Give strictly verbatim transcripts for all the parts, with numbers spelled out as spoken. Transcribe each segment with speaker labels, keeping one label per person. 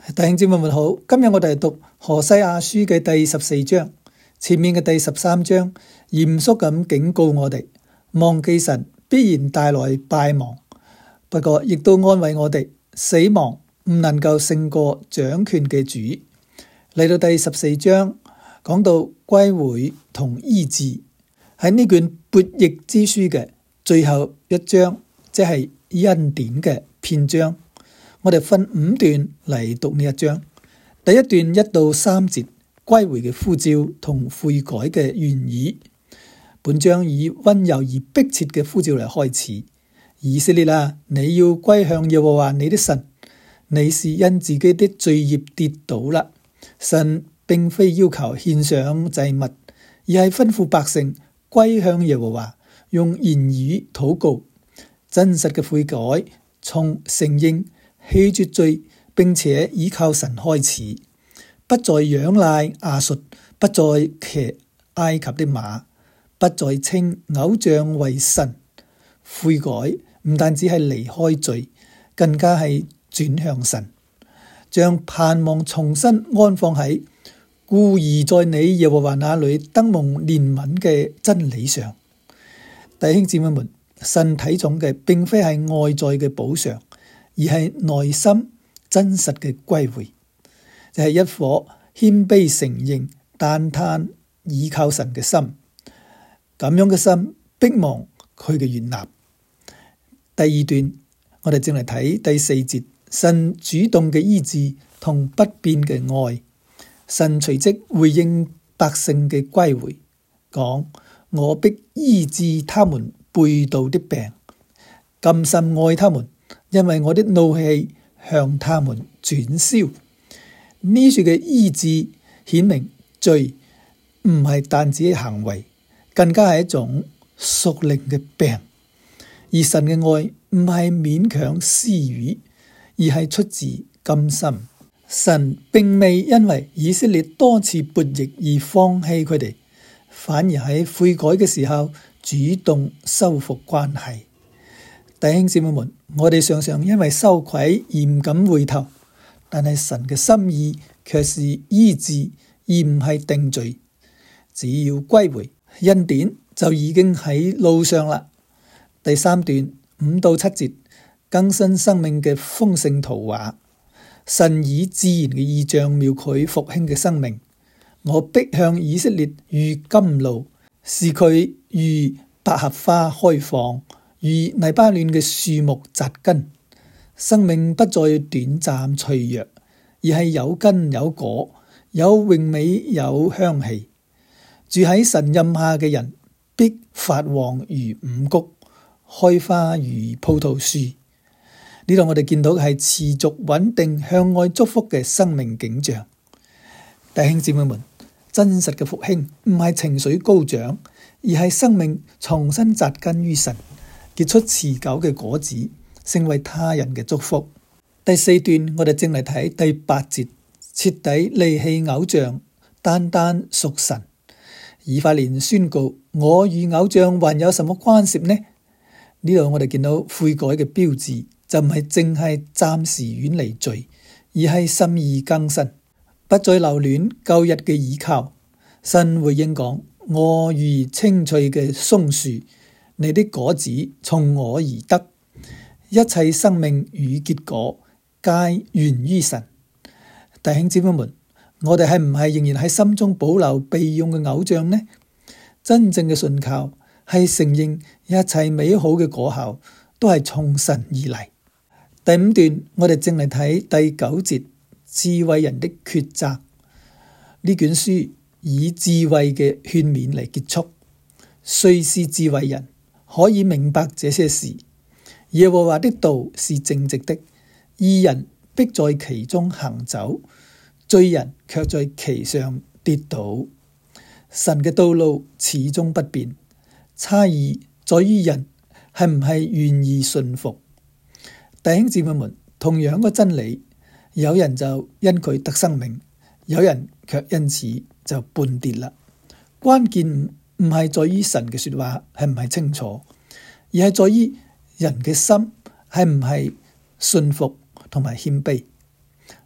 Speaker 1: 弟兄姊妹們好，今日我哋讀何西阿書嘅第十四章，前面嘅第十三章嚴肅咁警告我哋，忘記神必然帶來敗亡，不過亦都安慰我哋，死亡唔能夠勝過掌權嘅主。嚟到第十四章講到歸回同醫治，喺呢卷悖逆之書嘅最後一章，即係恩典嘅篇章。我哋分五段嚟讀呢一章。第一段一到三節，歸回嘅呼召同悔改嘅原意。本章以溫柔而迫切嘅呼召嚟開始。以色列啊，你要歸向耶和華你的神，你是因自己的罪孽跌倒啦。神並非要求獻上祭物，而係吩咐百姓歸向耶和華，用言語禱告，真實嘅悔改，從承認棄絕罪，並且依靠神開始，不再仰賴亞述，不再騎埃及的馬，不再稱偶像為神。悔改唔單止係離開罪，更加係轉向神，將盼望重新安放喺孤兒在你耶和華那裏得蒙憐憫嘅真理上。弟兄姊妹們，神睇重嘅並非係外在嘅補償，而係內心真實嘅歸回，就係、是、一顆謙卑承認、單單倚靠神嘅心。咁樣嘅心逼望佢嘅悅納。第二段我哋正嚟睇第四節，神主動嘅醫治同不變嘅愛。神隨即回應百姓嘅歸回，講：我必醫治他們背道的病，甘心愛他們，因為我的怒氣向他們轉消。呢處嘅醫治顯明罪唔係單止行為，更加係一種屬靈嘅病。而神嘅愛唔係勉強施予，而係出自甘心。神並未因為以色列多次悖逆而放棄佢哋，反而喺悔改嘅時候主動修復關係。弟兄姊妹們，我哋常常因為羞愧而唔敢回頭，但係神嘅心意卻是醫治而唔係定罪。只要歸回，恩典就已經喺路上啦。第三段五到七節，更新生命嘅豐盛圖畫。神以自然嘅意象描繪復興嘅生命。我必向以色列如甘露，使佢如百合花開放，如黎巴嫩嘅樹木扎根。生命不再短暫脆弱，而係有根有果，有榮美有香氣。住喺神蔭下嘅人必發旺如五穀，開花如葡萄樹。呢度我哋見到嘅係持續穩定向外祝福嘅生命景象。弟兄姊妹們，真實嘅復興唔係情緒高漲，而係生命重新扎根於神，結出持久嘅果子，成為他人嘅祝福。第四段我哋正嚟睇第八節，徹底離棄偶像，單單屬神。以法蓮宣告：我與偶像還有什麼關涉呢？呢度我哋見到悔改嘅標誌，就唔係淨係暫時遠離罪，而係心意更新，不再留戀舊日嘅倚靠。神回應講：我如青翠嘅松樹，你的果子從我而得，一切生命與結果皆源於神。弟兄姊妹們，我哋係唔係仍然喺心中保留備用嘅偶像呢？真正嘅信靠係承認一切美好嘅果效都係從神而嚟。第五段我哋正嚟睇第九節，智慧人的抉擇。呢卷書以智慧嘅勸勉嚟結束。誰是智慧人，可以明白這些事？耶和華的道是正直的，義人必在其中行走，罪人卻在其上跌倒。神嘅道路始終不變，差異在於人係唔係願意信服。弟兄姊妹們，同樣嘅真理，有人就因佢得生命，有人卻因此就絆跌啦。關鍵唔係在於神嘅說話係唔係清楚，而係在於人嘅心係唔係信服同埋謙卑。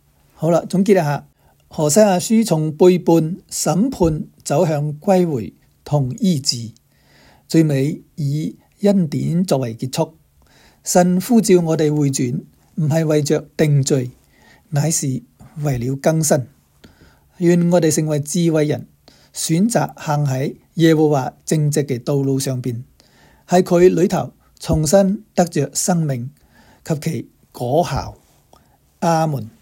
Speaker 1: 好啦，總結一下，何西阿書從背叛、審判走向歸回同醫治，最尾以恩典作為結束。神呼召我哋回轉，唔係為着定罪，乃是為了更新。願我哋成為智慧人，選擇行喺耶和華正直嘅道路上邊，喺佢裏頭重新得着生命及其果效。阿門。